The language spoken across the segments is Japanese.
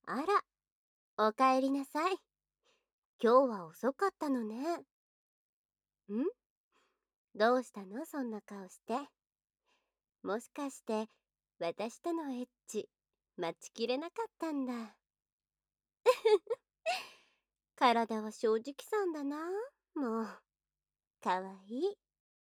あら、おかえりなさい。今日は遅かったのね。んどうしたのそんな顔して。もしかして、私とのエッチ、待ちきれなかったんだ。体は正直さんだな。もう、かわいい。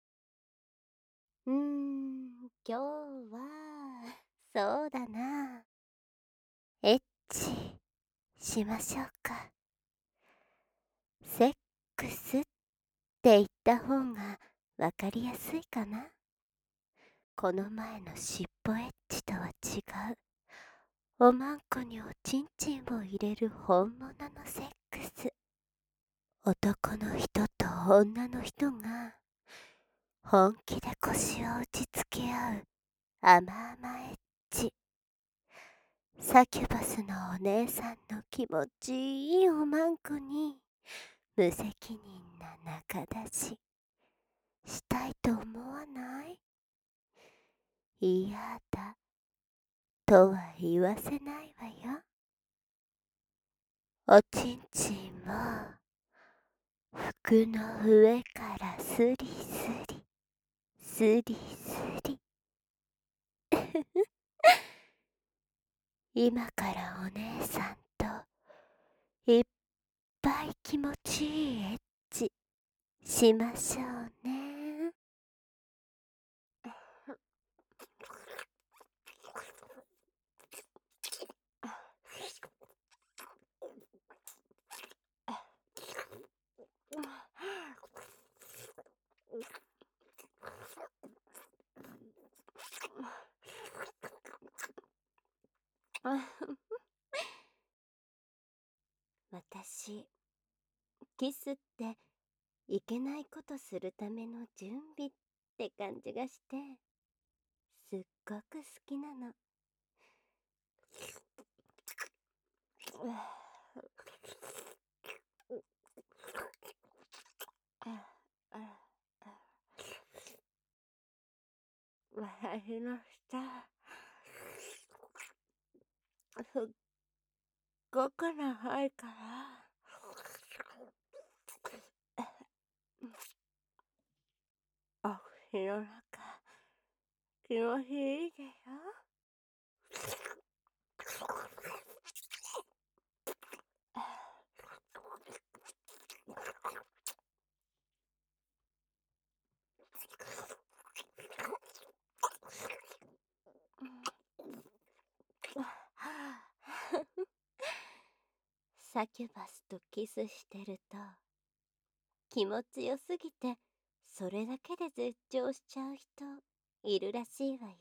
今日は、そうだな。エッチ、しましょうか。セックスって言った方がわかりやすいかな。この前のしっぽエッチとは違う。おまんこにおちんちんを入れる本物のセックス。男の人と女の人が本気で腰を打ちつけ合う甘々エッチ。サキュバスのお姉さんの気持ちいいおまんこに無責任な仲出ししたいと思わない？嫌だとは言わせないわよ。おちんちんを服の上からスリスリスリスリ今からお姉さんといっぱい気持ちいいエッチしましょうね。私、キスっていけないことするための準備って感じがして、すっごく好きなの。私の舌、すっごく長いから、お口の中、気持ちいいでしょ？サキュバスとキスしてると気持ちよすぎてそれだけで絶頂しちゃう人いるらしいわよ。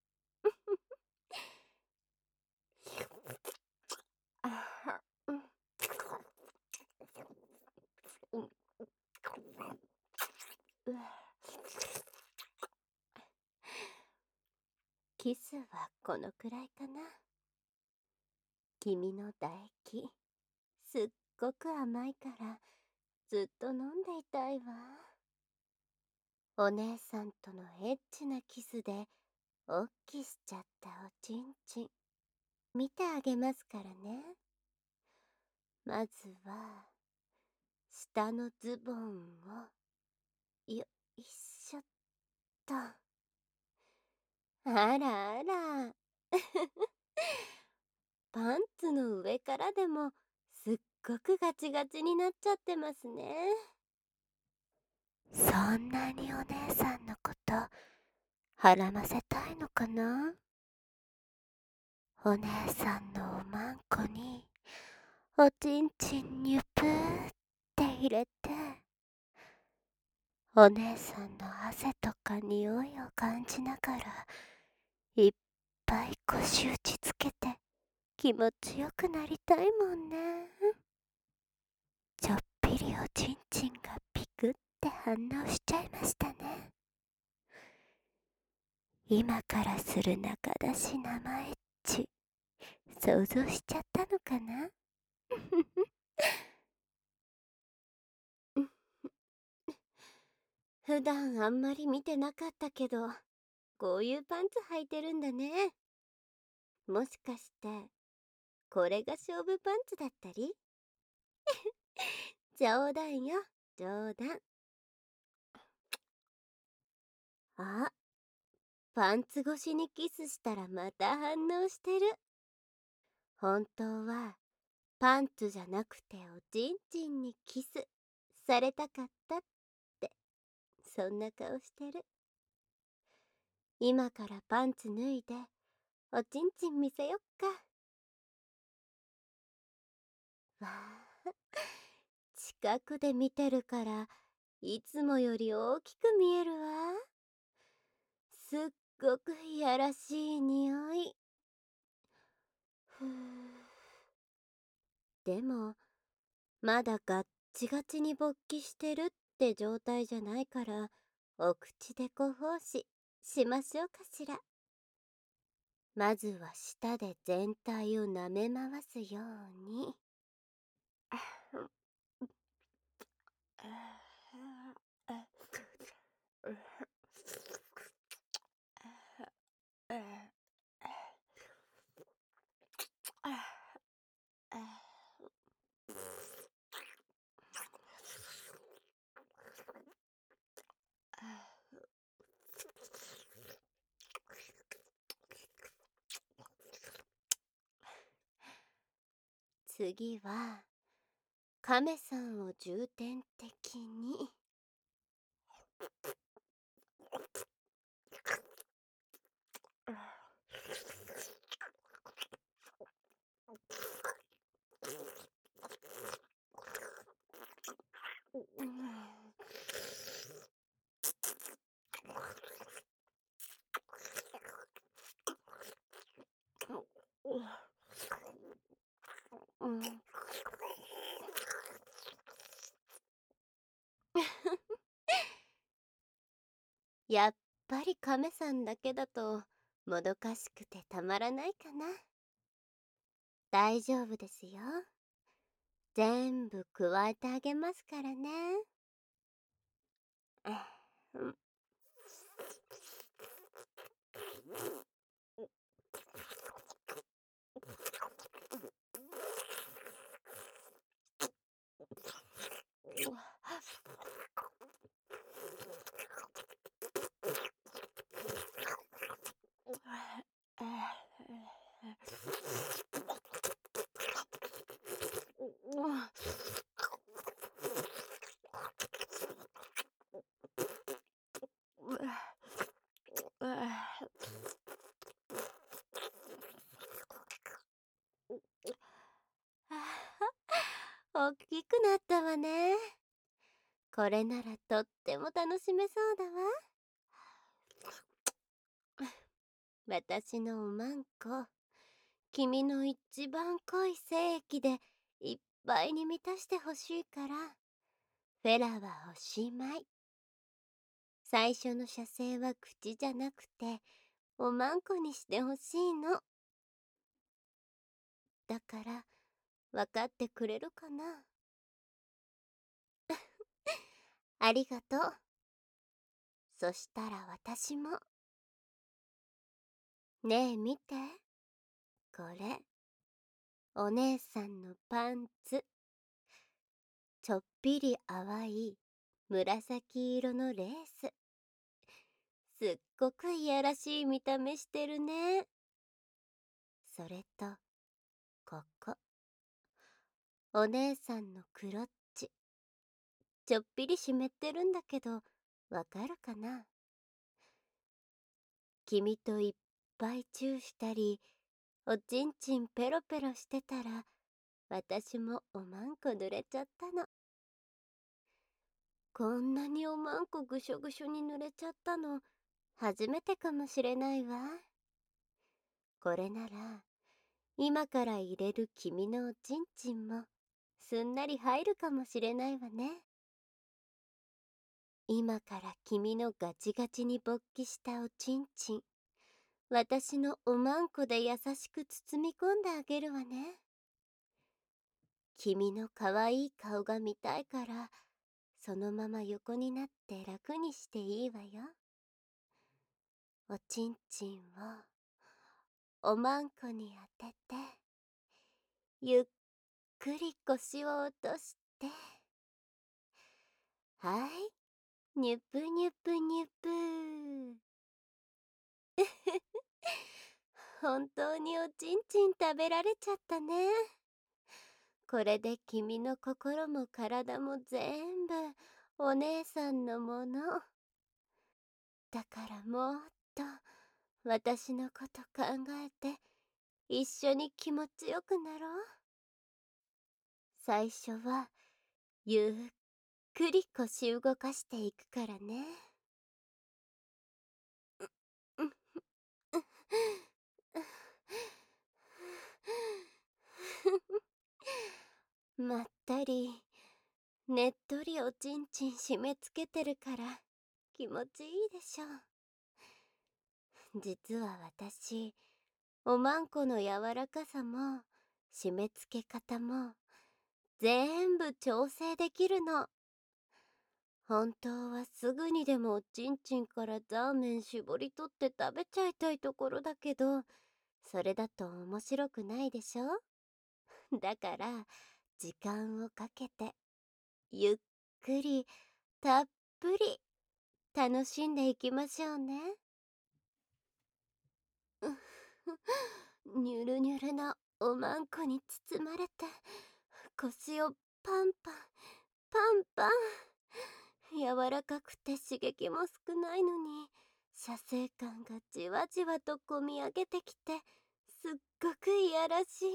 キスはこのくらいかな。君の唾液すっごく甘いからずっと飲んでいたいわ。お姉さんとのエッチなキスでおっきしちゃったおちんちん見てあげますからね。まずは下のズボンをよいしょっと。あらあらパンツの上からでもすっごくガチガチになっちゃってますね。そんなにお姉さんのことはらませたいのかな？お姉さんのおまんこにおちんちんにゅぷーって入れて、お姉さんの汗とか匂いを感じながらいっぱい腰打ちつけて気持ちよくなりたいもんね。ちょっぴりおちんちんがピクって反応しちゃいましたね。今からする仲出し生エッチ想像しちゃったのかな？普段あんまり見てなかったけど、こういうパンツ履いてるんだね。もしかしてこれが勝負パンツだったり。冗談よ、冗談。あ、パンツ越しにキスしたらまた反応してる。本当はパンツじゃなくておちんちんにキスされたかったって、そんな顔してる。今からパンツ脱いでおちんちん見せよっか。わあ、近くで見てるからいつもより大きく見えるわ。すっごくいやらしい匂い。ふう。でもまだガッチガチに勃起してるって状態じゃないから、お口でご奉仕しましょうかしら。まずは舌で全体を舐め回すように。次は亀さんを重点的に。やっぱり亀さんだけだともどかしくてたまらないかな。大丈夫ですよ。全部加えてあげますからね。うん。大きくなったわね。これならとっても楽しめそうだわ。私のおまんこ、君の一番濃い精液でいっぱいに満たしてほしいから、フェラはおしまい。最初の射精は口じゃなくておまんこにしてほしいの。だから分かってくれるかな。ありがとう。そしたら私も。ねえ見て、これお姉さんのパンツ。ちょっぴり淡い紫色のレース。すっごくいやらしい見た目してるね。それとここ、お姉さんのクロッチ。ちょっぴり湿ってるんだけど、わかるかな。君といっぱいチューしたり、おちんちんペロペロしてたら、私もおまんこ濡れちゃったの。こんなにおまんこぐしょぐしょに濡れちゃったの、初めてかもしれないわ。これなら、今から入れる君のおちんちんも、すんなり入るかもしれないわね。今から君のガチガチに勃起したおちんちん、私のおまんこで優しく包み込んであげるわね。君のかわいい顔が見たいから、そのまま横になって楽にしていいわよ。おちんちんをおまんこに当てて、 ゆっくり腰を落として、はい、にゅぷにゅぷにゅぷ。本当におちんちん食べられちゃったね。これで君の心も体も全部お姉さんのもの。だからもっと私のこと考えて一緒に気持ちよくなろう。最初はゆっくり腰動かしていくからね。まったりねっとりおちんちん締め付けてるから気持ちいいでしょ。実は私、おまんこの柔らかさも締め付け方も全部調整できるの。本当はすぐにでもおちんちんからザーメン絞り取って食べちゃいたいところだけど、それだと面白くないでしょ。だから時間をかけてゆっくりたっぷり楽しんでいきましょうね。にゅるにゅるなおまんこに包まれて腰をパンパンパンパン。柔らかくて刺激も少ないのに射精感がじわじわとこみ上げてきてすっごくいやらしい。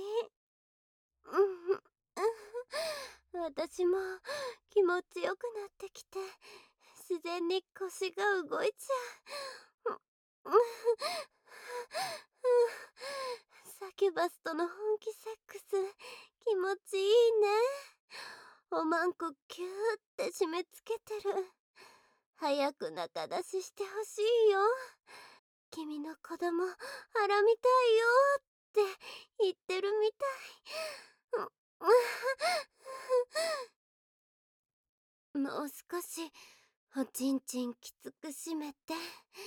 私も気持ちよくなってきて自然に腰が動いちゃう。サキュバスとの本気セックス気持ちいいね。おまんこキューって締め付けてる。早く中出ししてほしいよ。君の子供あらみたいよって言ってるみたい。もう少しおちんちんきつく締めて。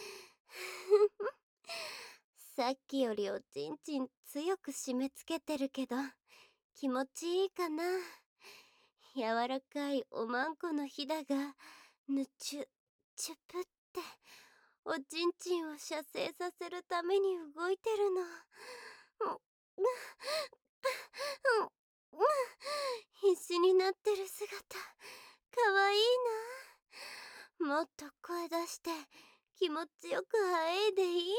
さっきよりおちんちん強く締め付けてるけど気持ちいいかな。柔らかいおまんこのひだがぬちゅちゅぷっておちんちんを射精させるために動いてるの。必死になってる姿かわいいな。もっと声出して気持ちよくあえいでいい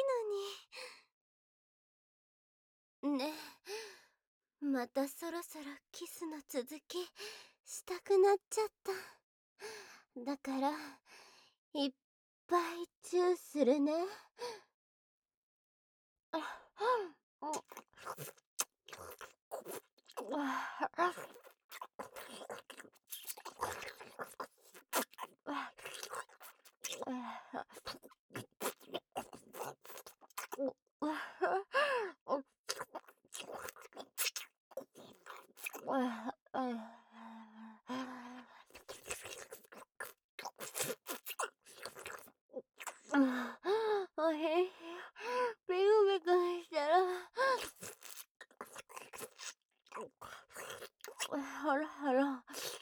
のに。ねえ、またそろそろキスの続きしたくなっちゃった。だからいっぱいチューするね。おへん、ビクビクしたらほらほら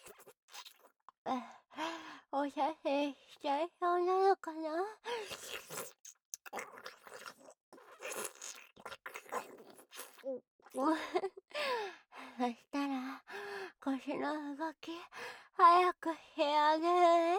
おしゃせしちゃいそうなのかな。そしたら腰の動き早くしてあげるね。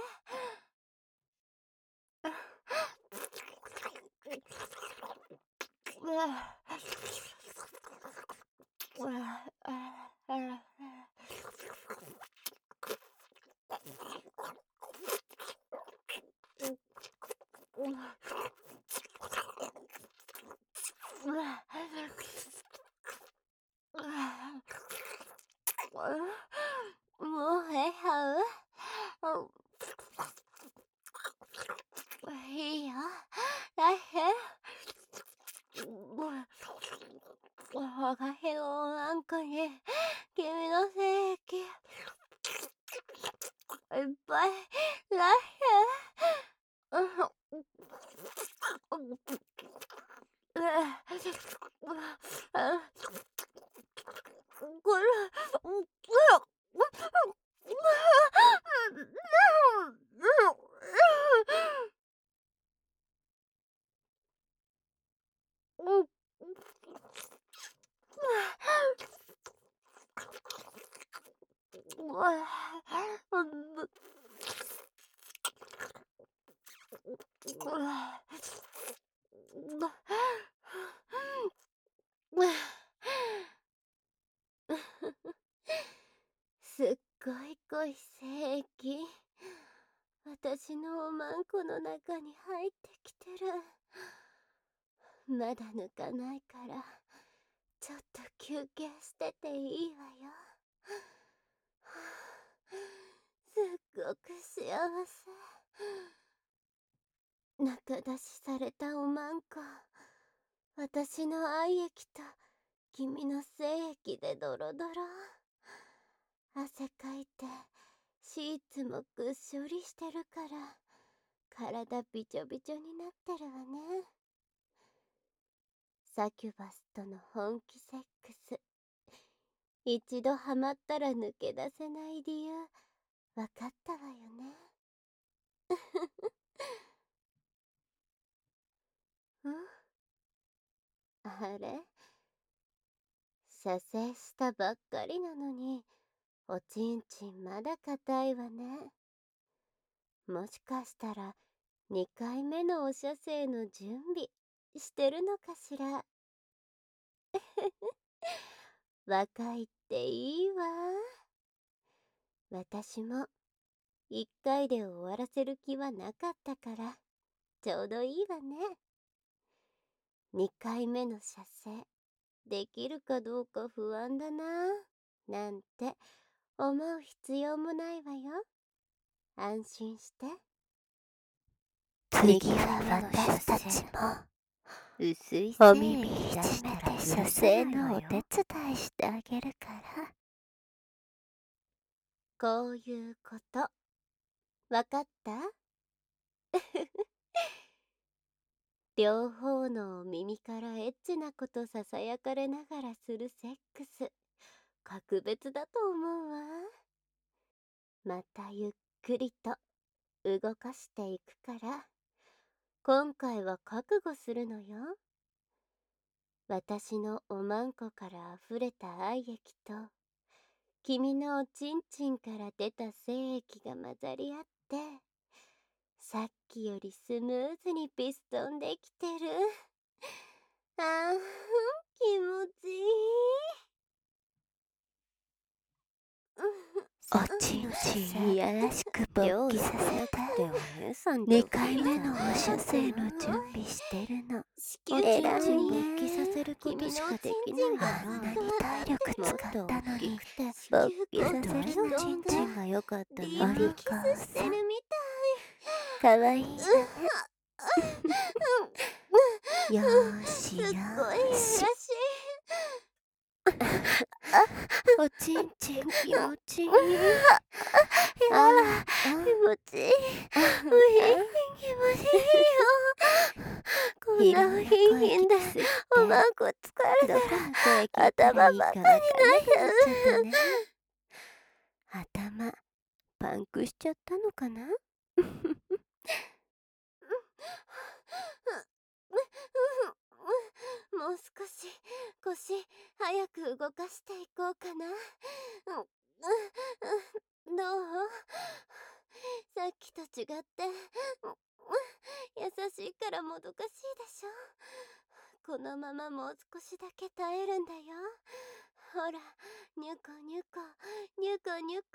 もうええはう。いいよ。大変。私のおんこに君の精液いっぱい大変。 これ。すっごい濃い精液、私のおまんこの中に入ってきてる。まだ抜かないから、ちょっと休憩してていいわよ。すっごく幸せ。中出しされたおまんこ、私の愛液と君の精液でドロドロ。汗かいてシーツもぐっしょりしてるから体びちょびちょになってるわね。サキュバスとの本気セックス、一度ハマったら抜け出せない理由わかったわよね。あれ、射精したばっかりなのにおちんちんまだ硬いわね。もしかしたら2回目のお射精の準備してるのかしら。若いっていいわ。私も1回で終わらせる気はなかったからちょうどいいわね。2回目の射精できるかどうか不安だななんて思う必要もないわよ。安心して。次は私たちも薄いお耳に詰めて射精のお手伝いしてあげるから。こういうことわかった？両方の耳からエッチなことささやかれながらするセックス、格別だと思うわ。またゆっくりと動かしていくから今回は覚悟するのよ。私のおまんこからあふれた愛液と君のおちんちんから出た精液が混ざり合ってさっきよりスムーズにピストンできてる。あー、気持ちいい。おちんちんいやらしく勃起させて2回目のお射精の準備してるの。えらいね。勃起させることしかできないわ。あんなに体力使ったのに勃起させるのちんちんが良かったな。お利口さんかわいいわね。よーしよーし。おちんちん気持ちいい。あ気持ちいい。気持ちいいよ。こんなヒンヒンでおまんこ疲れたら頭ばっかりないよ。頭パンクしちゃったのかな。もう少し腰早く動かしていこうかな。どう？さっきと違って優しいからもどかしいでしょ。このままもう少しだけ耐えるんだよ。ほら、ニュコニュコニュコニュコ。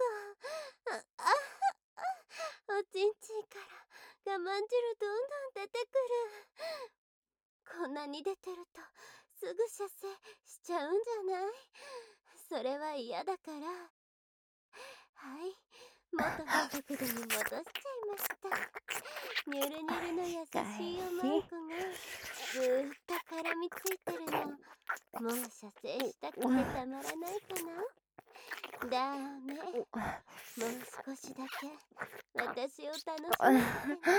おちんちんから我慢汁どんどん出てくる。こんなに出てるとすぐ射精しちゃうんじゃない？それは嫌だから。はい、元の角度に戻しちゃいました。ニュルニュルの優しいおまんこがずーっと絡みついてるの。もう射精したくてたまらないかな。ダメ、もう少しだけ私を楽しませて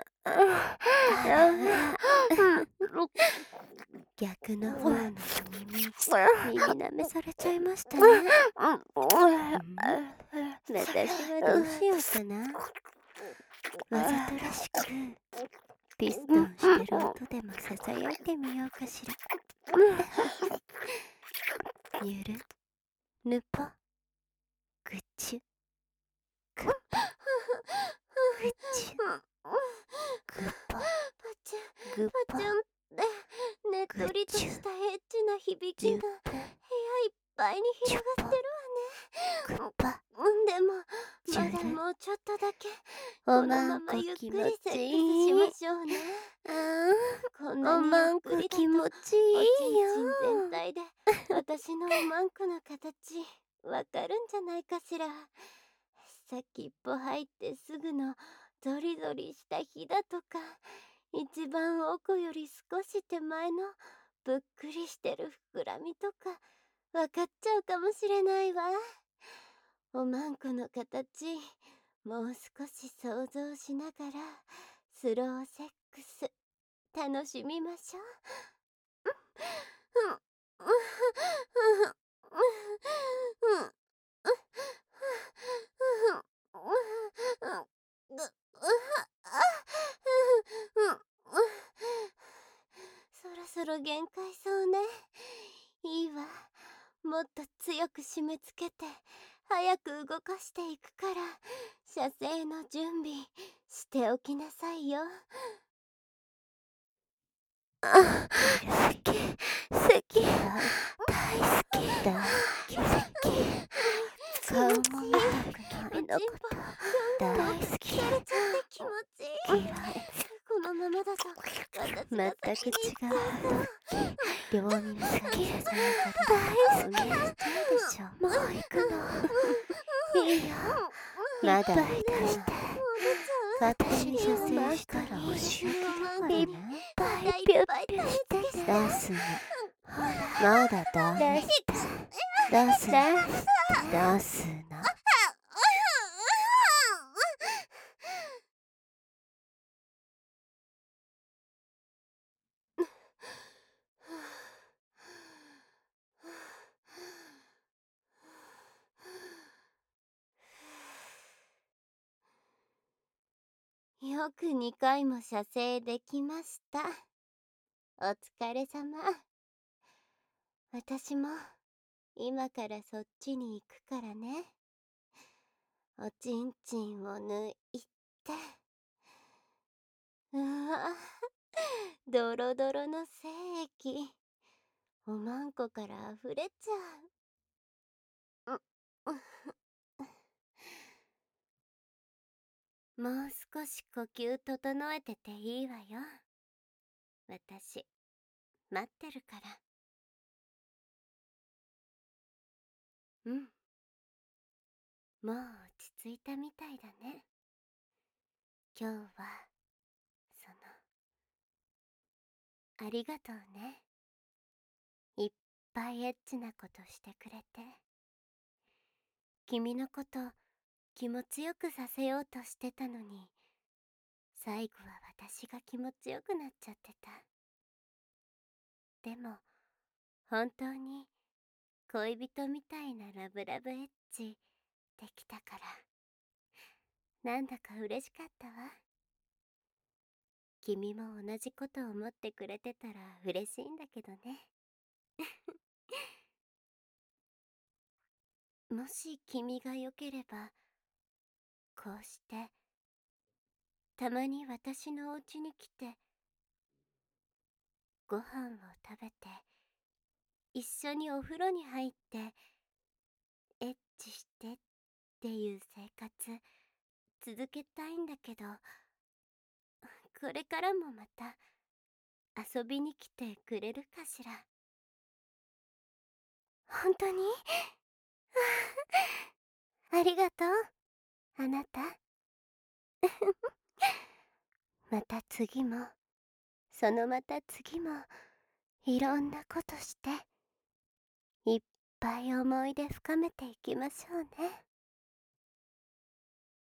ね。逆の方の耳に耳舐めされちゃいましたね。私はどうしようかな。わざとらしくピストンしてる音でもささやいてみようかしら。ゆるぬぽぐちゅぐぽぐちゅぐぽぐぽパチュンってねっとりとしたエッチな響きが部屋いっぱいに広がってるわね。でもまだもうちょっとだけこのままゆっくりセックスしましょうね。こんなにゆっくりだとおちんちん全体で私のおまんこの形わかるんじゃないかしら。先っぽ入ってすぐのゾリゾリしたひだとか、一番奥より少し手前のぷっくりしてる膨らみとかわかっちゃうかもしれないわ。おまんこの形もう少し想像しながらスローセックス楽しみましょう。そろそろ限界そうね。いいわ。もっと強く締め付けて早く動かしていくから射精の準備しておきなさいよ。 好き好き大好きだ顔も見たくないのこと大好きされちゃって気持ちいい。 嫌いこのままだと私が全く先に違う両耳からささやかれた運命しちゃうでしょ。もう行くのいいよまだいたら私に射精したらお仕置きだからね。いっぱいピュッピュして出すのまだダメ出すのよく2回も射精できました。お疲れ様。私も今からそっちに行くからね。おちんちんを抜いて、うわ、ドロドロの精液おまんこから溢れちゃう。もう少し呼吸整えてていいわよ。私待ってるから。うん、もう落ち着いたみたいだね。今日はありがとうね。いっぱいエッチなことしてくれて。君のこと気持ちよくさせようとしてたのに、最後は私が気持ちよくなっちゃってた。でも本当に恋人みたいなラブラブエッチできたから、なんだか嬉しかったわ。君も同じこと思ってくれてたら嬉しいんだけどね。もし君がよければ、こうしてたまに私のお家に来てご飯を食べて一緒にお風呂に入ってエッチしてっていう生活続けたいんだけど、これからもまた遊びに来てくれるかしら。本当にありがとう、あなた。また次もそのまた次もいろんなことしていっぱい思い出深めていきましょうね。